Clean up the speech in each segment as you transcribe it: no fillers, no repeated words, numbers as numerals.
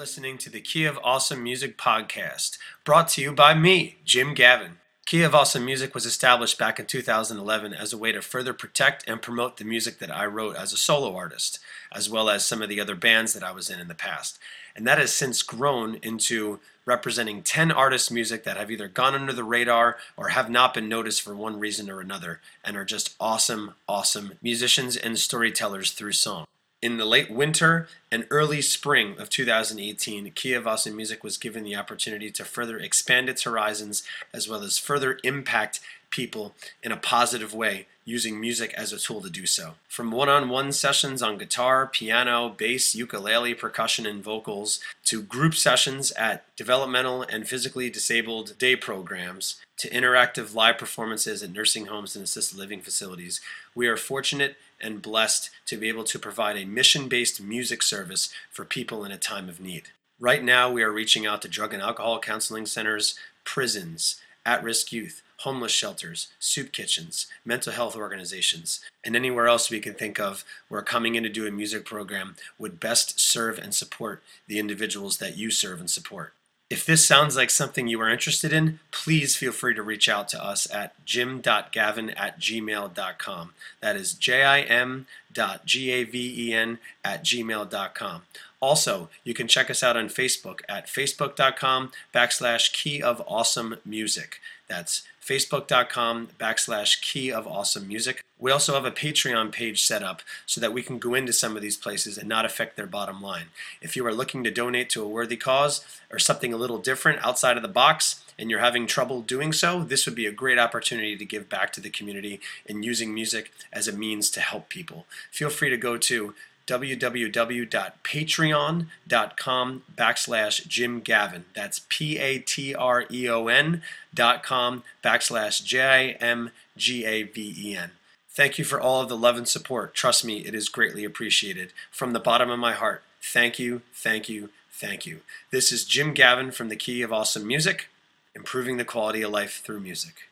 listening to the Key of Awesome Music podcast, brought to you by me, Jim Gavin. Key of Awesome Music was established back in 2011 as a way to further protect and promote the music that I wrote as a solo artist, as well as some of the other bands that I was in the past. And that has since grown into representing 10 artists' music that have either gone under the radar or have not been noticed for one reason or another, and are just awesome musicians and storytellers through song. In the late winter and early spring of 2018, Key of Awesome Music was given the opportunity to further expand its horizons as well as further impact people in a positive way using music as a tool to do so. From one-on-one sessions on guitar, piano, bass, ukulele, percussion, and vocals, to group sessions at developmental and physically disabled day programs, to interactive live performances at nursing homes and assisted living facilities, we are fortunate and blessed to be able to provide a mission-based music service for people in a time of need. Right now, we are reaching out to drug and alcohol counseling centers, prisons, at-risk youth, homeless shelters, soup kitchens, mental health organizations, and anywhere else we can think of where coming in to do a music program would best serve and support the individuals that you serve and support. If this sounds like something you are interested in, please feel free to reach out to us at jim.gavin@gmail.com. That is jim.gaven@gmail.com. Also, you can check us out on Facebook at facebook.com/Key of Awesome Music. That's facebook.com/Key of Awesome Music. We also have a Patreon page set up so that we can go into some of these places and not affect their bottom line. If you are looking to donate to a worthy cause or something a little different outside of the box and you're having trouble doing so, this would be a great opportunity to give back to the community and using music as a means to help people. Feel free to go to www.patreon.com/Jim Gavin. That's patreon.com/JIMGAVEN. Thank you for all of the love and support. Trust me, it is greatly appreciated. From the bottom of my heart, thank you, thank you, thank you. This is Jim Gavin from the Key of Awesome Music, improving the quality of life through music.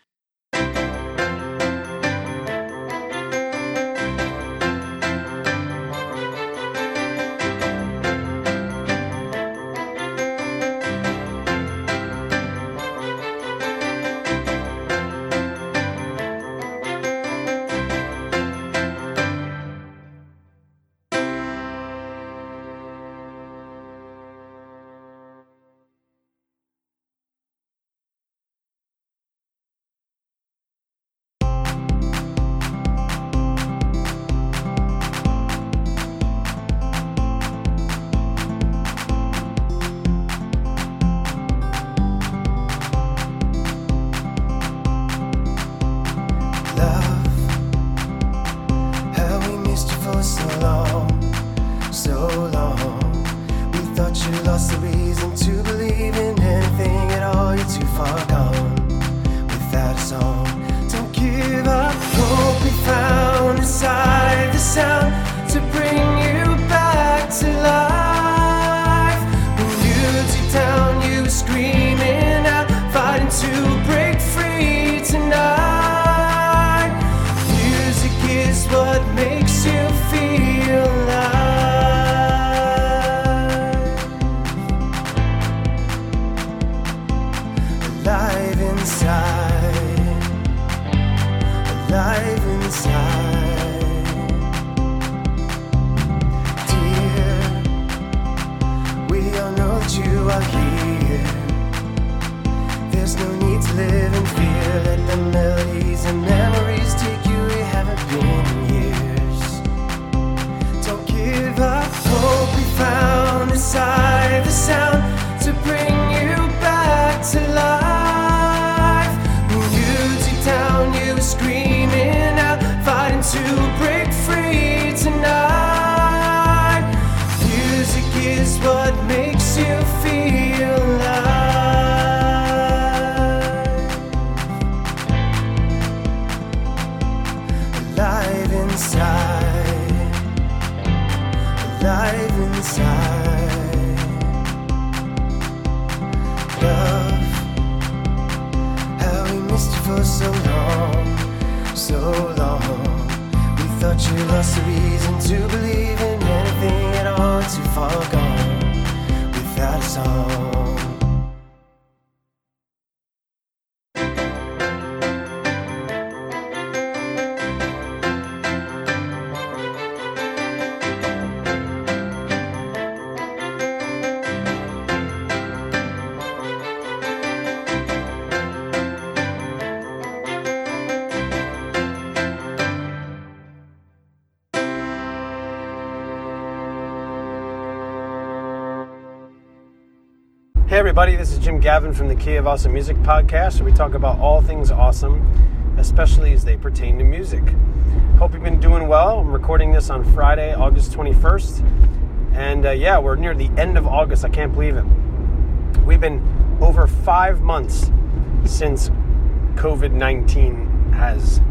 So long, we thought you lost the reason to believe in anything at all. You're too far gone without a song. Don't give up, hope we found inside the sound to bring you back to life. When you deep down, you were screaming out, fighting to break free tonight. Music is what makes you feel alive. Alive inside, alive inside. Dear, we all know that you are here. There's no need to live in fear. Let the melodies and memories take you where you haven't been in years. Don't give up, hope we found inside the sound to bring you back to life. Screaming out, fighting to break free tonight. Music is what makes you feel alive. Alive inside, alive inside. Love, how we missed you for so long. So long, we thought you lost the reason to believe in anything at all. Too far gone without song. Hey everybody, this is Jim Gavin from the Key of Awesome Music podcast, where we talk about all things awesome, especially as they pertain to music. Hope you've been doing well. I'm recording this on Friday, August 21st, and we're near the end of August. I can't believe it. We've been over 5 months since COVID-19 has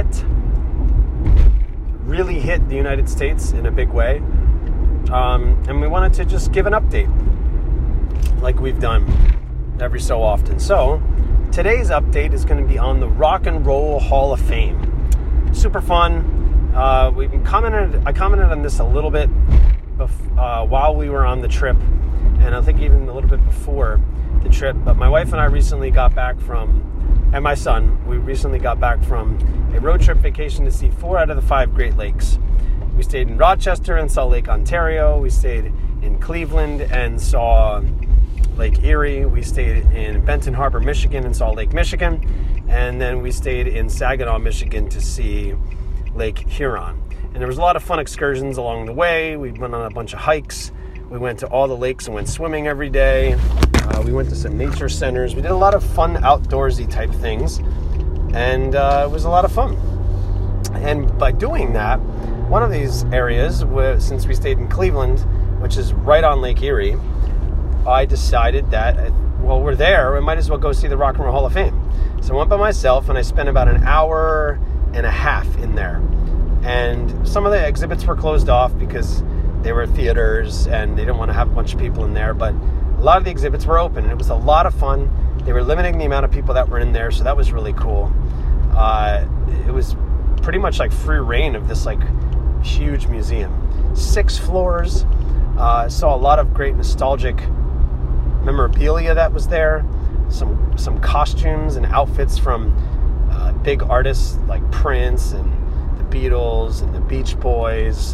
really hit the United States in a big way, and we wanted to just give an update, like we've done every so often. So today's update is going to be on the Rock and Roll Hall of Fame. Super fun. I commented on this a little bit while we were on the trip, and I think even a little bit before the trip. But my wife and I recently got back and my son, we recently got back from a road trip vacation to see 4 out of the 5 Great Lakes. We stayed in Rochester and saw Lake Ontario. We stayed in Cleveland and saw Lake Erie. We stayed in Benton Harbor, Michigan, and saw Lake Michigan. And then we stayed in Saginaw, Michigan to see Lake Huron. And there was a lot of fun excursions along the way. We went on a bunch of hikes. We went to all the lakes and went swimming every day. We went to some nature centers. We did a lot of fun outdoorsy type things. And it was a lot of fun. And by doing that, one of these areas, since we stayed in Cleveland, which is right on Lake Erie, I decided that, well, we're there, we might as well go see the Rock and Roll Hall of Fame. So I went by myself, and I spent about an hour and a half in there. And some of the exhibits were closed off because they were theaters, and they didn't want to have a bunch of people in there. But a lot of the exhibits were open, and it was a lot of fun. They were limiting the amount of people that were in there, so that was really cool. It was pretty much like free reign of this like huge museum. 6 floors. Saw a lot of great nostalgic memorabilia that was there, some costumes and outfits from big artists like Prince and the Beatles and the Beach Boys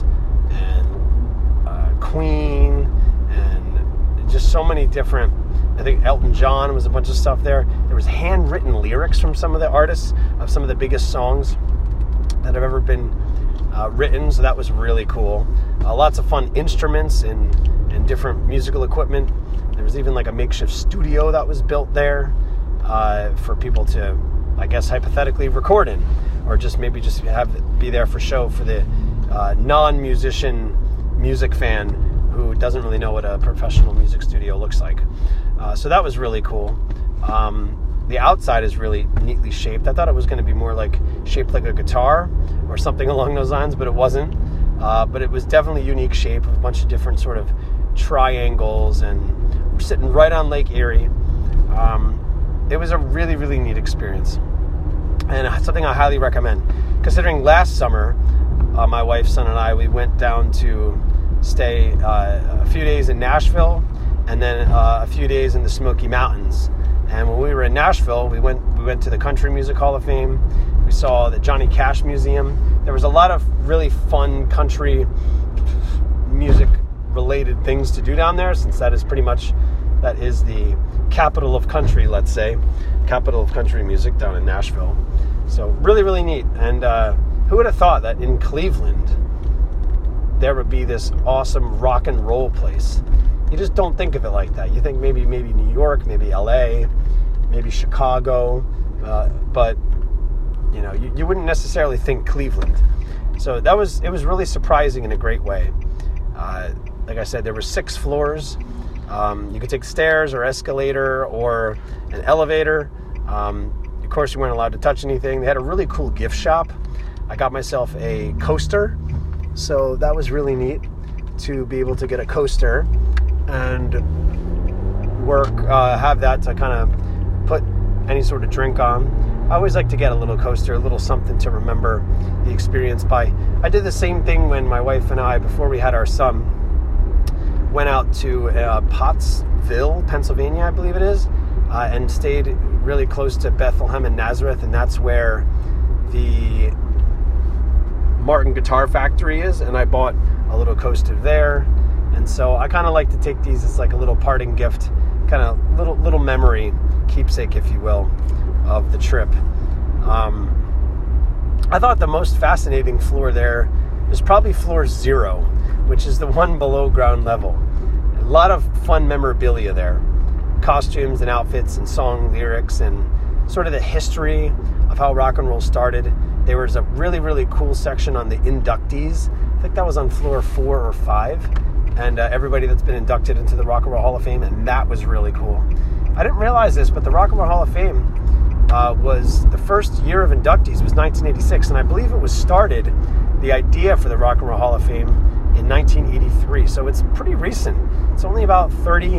and Queen, and just so many different, I think Elton John was a bunch of stuff there. There was handwritten lyrics from some of the artists of some of the biggest songs that have ever been written, so that was really cool. Lots of fun instruments and different musical equipment. There was even like a makeshift studio that was built there for people to, I guess, hypothetically record in, or just maybe just be there for show for the non-musician music fan who doesn't really know what a professional music studio looks like. So that was really cool. The outside is really neatly shaped. I thought it was going to be more like shaped like a guitar or something along those lines, but it wasn't. But it was definitely a unique shape of a bunch of different sort of triangles, and we're sitting right on Lake Erie. It was a really, really neat experience, and something I highly recommend. Considering last summer, my wife, son, and I, we went down to stay a few days in Nashville, and then a few days in the Smoky Mountains. And when we were in Nashville, we went to the Country Music Hall of Fame. We saw the Johnny Cash Museum. There was a lot of really fun country music related things to do down there, since that is the capital of country, let's say, capital of country music down in Nashville. So really, really neat. And who would have thought that in Cleveland there would be this awesome rock and roll place? You just don't think of it like that. You think maybe New York, maybe LA, maybe Chicago, but you know, you wouldn't necessarily think Cleveland. So it was really surprising in a great way. Like I said, there were 6 floors. You could take stairs or escalator or an elevator. Of course, you weren't allowed to touch anything. They had a really cool gift shop. I got myself a coaster, so that was really neat to be able to get a coaster and have that to kind of put any sort of drink on. I always like to get a little coaster, a little something to remember the experience by. I did the same thing when my wife and I, before we had our son, went out to Pottsville, Pennsylvania, I believe it is, and stayed really close to Bethlehem and Nazareth, and that's where the Martin Guitar Factory is, and I bought a little coaster there. And so I kind of like to take these as like a little parting gift, kind of little memory keepsake, if you will, of the trip. I thought the most fascinating floor there is probably floor 0, which is the one below ground level. A lot of fun memorabilia there. Costumes and outfits and song lyrics and sort of the history of how rock and roll started. There was a really, really cool section on the inductees. I think that was on floor 4 or 5. And everybody that's been inducted into the Rock and Roll Hall of Fame, and that was really cool. I didn't realize this, but the Rock and Roll Hall of Fame was the first year of inductees was 1986, and I believe it was started, the idea for the Rock and Roll Hall of Fame, in 1983. So it's pretty recent. It's only about 30,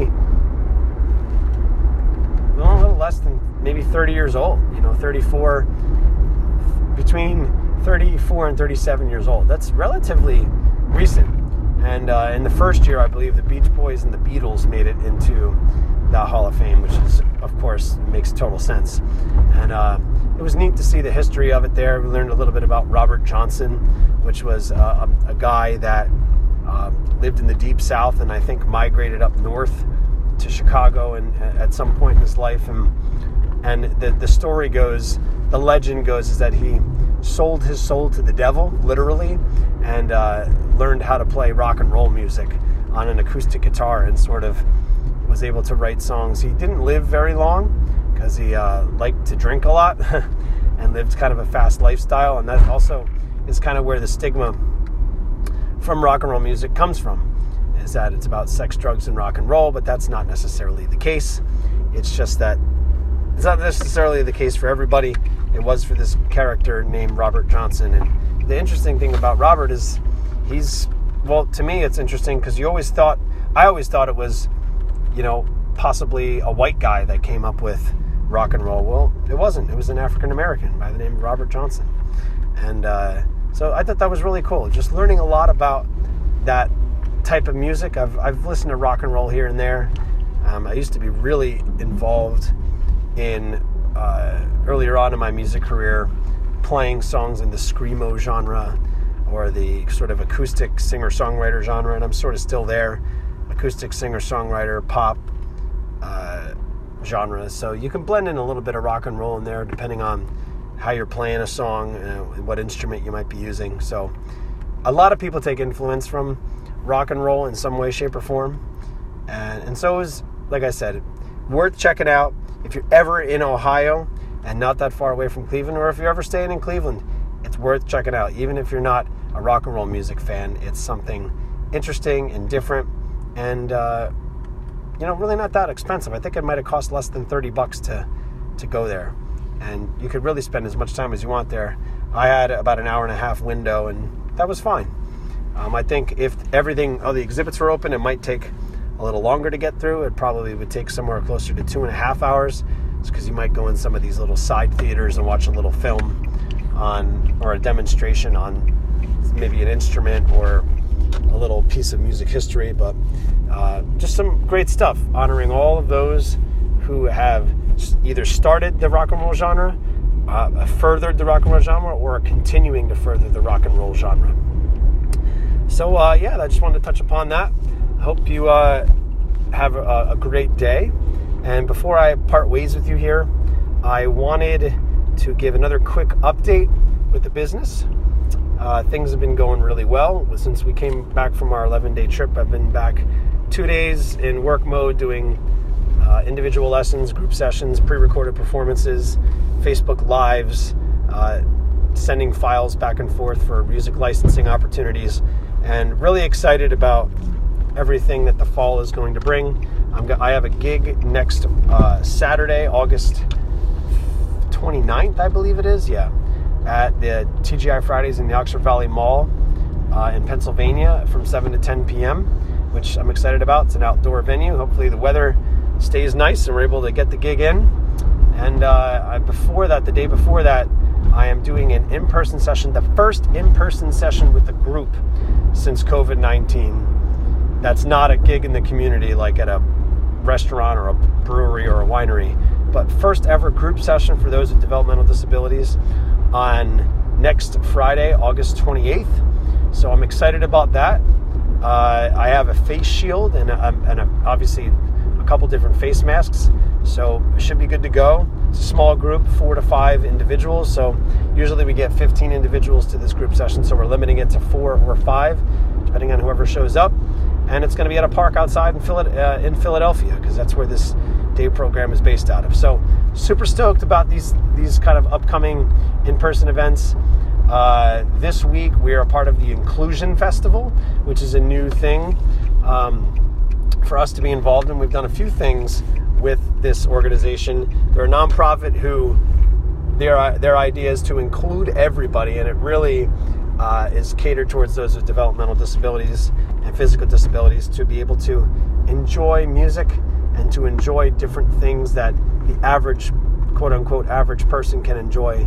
well, a little less than maybe 30 years old. 34, between 34 and 37 years old. That's relatively recent. And in the first year, I believe the Beach Boys and the Beatles made it into the Hall of Fame, which is, of course, makes total sense. And it was neat to see the history of it there. We learned a little bit about Robert Johnson, which was a guy that lived in the Deep South and I think migrated up north to Chicago and at some point in his life. And the story goes, the legend goes, is that he sold his soul to the devil, literally, and learned how to play rock and roll music on an acoustic guitar and sort of was able to write songs. He didn't live very long because he liked to drink a lot and lived kind of a fast lifestyle, and that also is kind of where the stigma from rock and roll music comes from, is that it's about sex, drugs, and rock and roll, but that's not necessarily the case. It's just that it's not necessarily the case for everybody. It was for this character named Robert Johnson. And the interesting thing about Robert is to me it's interesting because I always thought it was, possibly a white guy that came up with rock and roll. Well, it wasn't. It was an African American by the name of Robert Johnson. And so I thought that was really cool. Just learning a lot about that type of music. I've listened to rock and roll here and there. I used to be really involved in earlier on in my music career playing songs in the screamo genre or the sort of acoustic singer-songwriter genre, and I'm sort of still there. Acoustic singer-songwriter, pop genre. So you can blend in a little bit of rock and roll in there depending on how you're playing a song and what instrument you might be using. So a lot of people take influence from rock and roll in some way, shape, or form. And so is, like I said, worth checking out if you're ever in Ohio and not that far away from Cleveland, or if you're ever staying in Cleveland, it's worth checking out. Even if you're not a rock and roll music fan, it's something interesting and different and, really not that expensive. I think it might have cost less than $30 to go there. And you could really spend as much time as you want there. I had about an hour and a half window, and that was fine. I think if all the exhibits were open, it might take a little longer to get through. It probably would take somewhere closer to 2.5 hours. It's because you might go in some of these little side theaters and watch a little film or a demonstration on maybe an instrument or a little piece of music history. But just some great stuff honoring all of those who have either started the rock and roll genre, furthered the rock and roll genre, or are continuing to further the rock and roll genre. So I just wanted to touch upon that. I hope you have a great day. And before I part ways with you here, I wanted to give another quick update with the business. Things have been going really well. Since we came back from our 11-day trip, I've been back 2 days in work mode doing individual lessons, group sessions, pre-recorded performances, Facebook Lives, sending files back and forth for music licensing opportunities, and really excited about everything that the fall is going to bring. I have a gig next Saturday, August 29th, I believe it is, at the TGI Fridays in the Oxford Valley Mall in Pennsylvania from 7 to 10 p.m., which I'm excited about. It's an outdoor venue. Hopefully the weather stays nice and we're able to get the gig in. And the day before that, I am doing an in-person session, the first in-person session with the group since COVID-19. that's not a gig in the community like at a restaurant or a brewery or a winery, but first ever group session for those with developmental disabilities on next Friday, August 28th. So I'm excited about that. I have a face shield and obviously a couple different face masks, so it should be good to go. It's a small group, 4 to 5 individuals, so usually we get 15 individuals to this group session, so we're limiting it to 4 or 5, depending on whoever shows up. And it's going to be at a park outside in Philadelphia, because that's where this day program is based out of. So super stoked about these kind of upcoming in-person events. This week we are a part of the Inclusion Festival, which is a new thing for us to be involved in. We've done a few things with this organization. They're a nonprofit who their idea is to include everybody, and it really is catered towards those with developmental disabilities and physical disabilities to be able to enjoy music and to enjoy different things that the average, quote-unquote, average person can enjoy,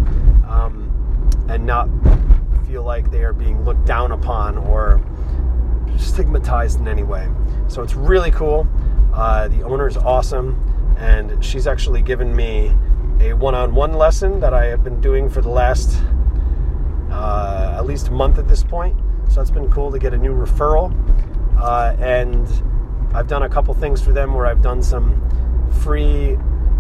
and not feel like they are being looked down upon or stigmatized in any way. So it's really cool. The owner is awesome, and she's actually given me a one-on-one lesson that I have been doing for the last at least a month at this point. So it's been cool to get a new referral. And I've done a couple things for them where I've done some free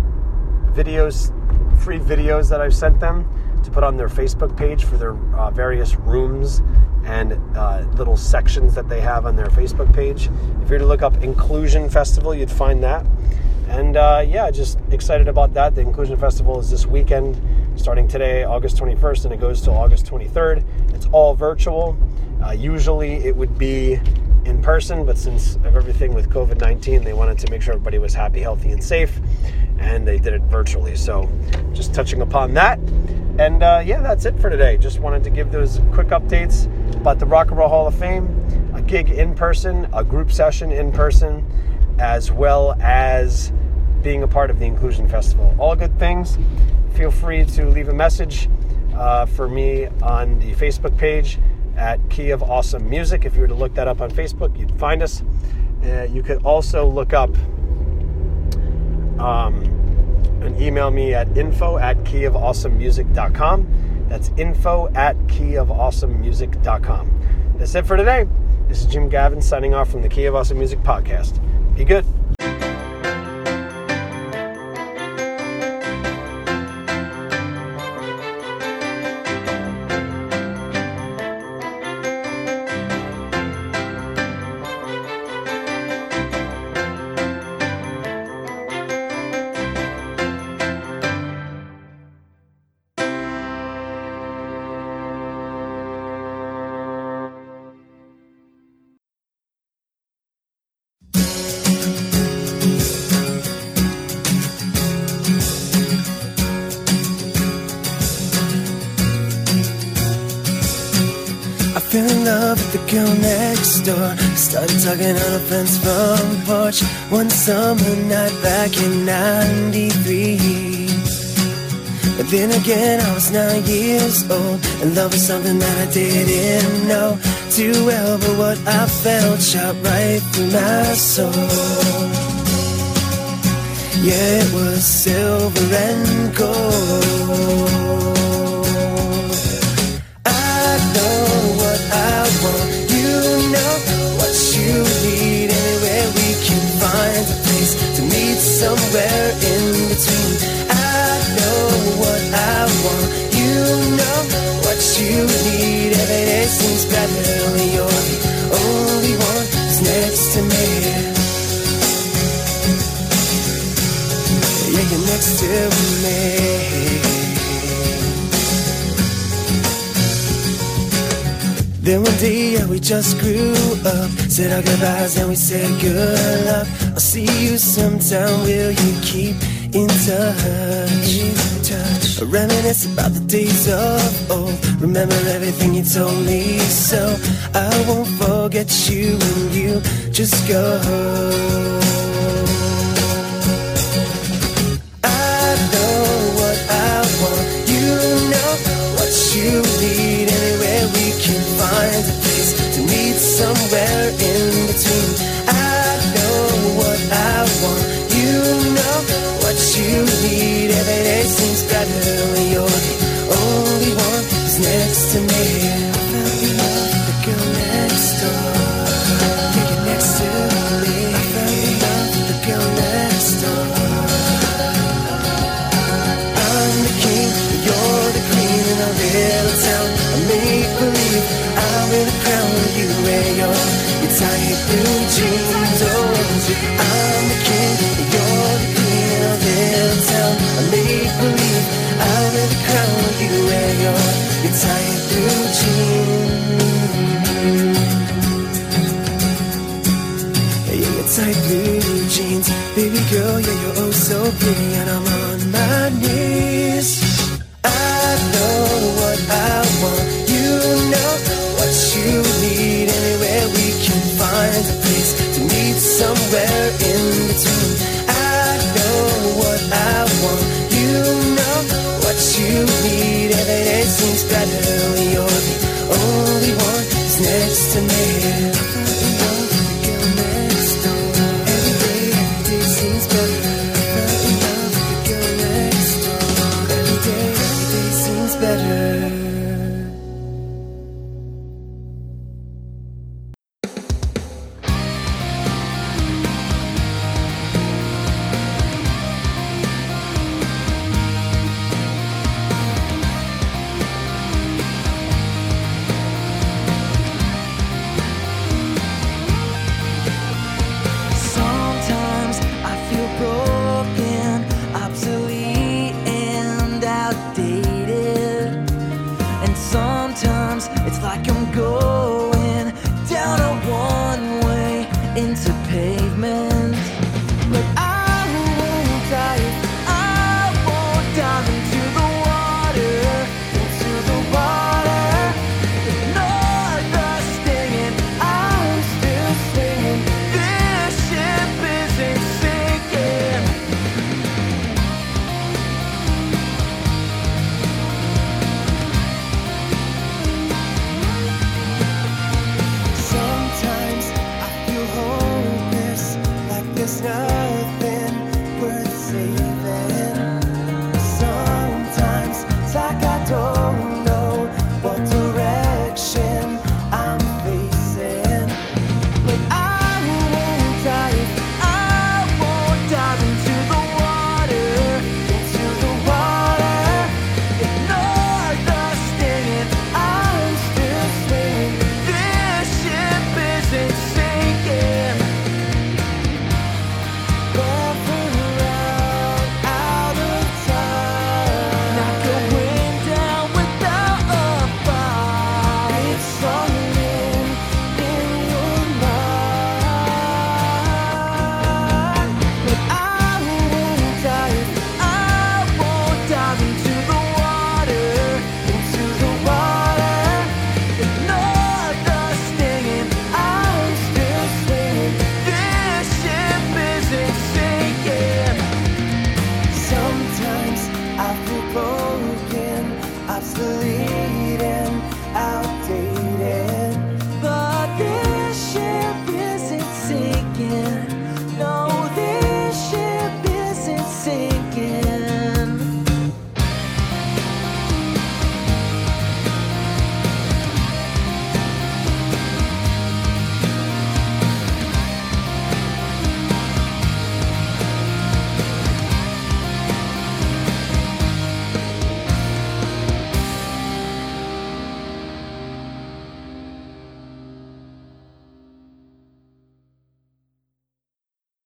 videos that I've sent them to put on their Facebook page for their various rooms and little sections that they have on their Facebook page. If you were to look up Inclusion Festival, you'd find that. And just excited about that. The Inclusion Festival is this weekend, starting today, August 21st, and it goes till August 23rd. It's all virtual. Usually it would be in person, but since of everything with COVID-19, they wanted to make sure everybody was happy, healthy, and safe, and they did it virtually. So just touching upon that. And that's it for today. Just wanted to give those quick updates about the Rock and Roll Hall of Fame, a gig in person, a group session in person, as well as being a part of the Inclusion Festival. All good things. Feel free to leave a message for me on the Facebook page at Key of Awesome Music. If you were to look that up on Facebook, you'd find us. You could also look up and email me at info@keyofawesomemusic.com. That's info@keyofawesomemusic.com. That's it for today. This is Jim Gavin signing off from the Key of Awesome Music podcast. Be good. Fell in love with the girl next door. Started talking on a fence from the porch one summer night back in '93. But then again, I was 9 years old, and love was something that I didn't know too well. But what I felt shot right through my soul. Yeah, it was silver and gold. Somewhere in between, I know what I want. You know what you need. Every day seems better when you're the only one who's next to me. Yeah, you're next to me. Then one day, yeah, we just grew up, said our goodbyes and we said good luck. I'll see you sometime, will you keep in touch? Reminisce about the days of old, remember everything you told me, so I won't forget you when you just go. I know what I want, you know what you need. Anywhere we can find a place to meet somewhere in between. every day seems better when you're the only one who's next to me. I fell in love with the girl next door. Yeah, you're next to me. I fell in love with the girl next door. I'm the king, you're the queen in a little town. I make believe I'm in a crown. You wear your tight blue jeans. Oh, I'm the king, you're the queen in a little town. I make believe I'm in the crown. You wear your tight blue jeans. Yeah, your tight blue jeans. Baby girl, yeah, you're oh so pretty. And I'm on my knees. I know what I want. You know what you need. Anywhere we can find a place to meet somewhere in between. I know what I want. You know what you need. Every day seems better when you're the only one who's next to me. Every day seems better. Better. Sometimes I feel broken, obsolete and outdated. And sometimes it's like I'm going down a one-way into pavement. But I won't dive, I won't dive into the water, into the water. Ignore the stinging, I'm still swinging. This ship isn't sinking. Sometimes I feel hopeless, like there's nothing worth saving. Sometimes it's like I don't know what direction I'm facing. But I won't dive, I won't dive into the water, into the water. Ignore the stinging, I'm still swinging. This ship isn't sinking. Never run out of time. Not going down without a fight. It's something in your mind. But I won't dive, I won't dive into the water, into the water. Ignore the stinging, I'm still swinging. This ship isn't sinking. Sometimes I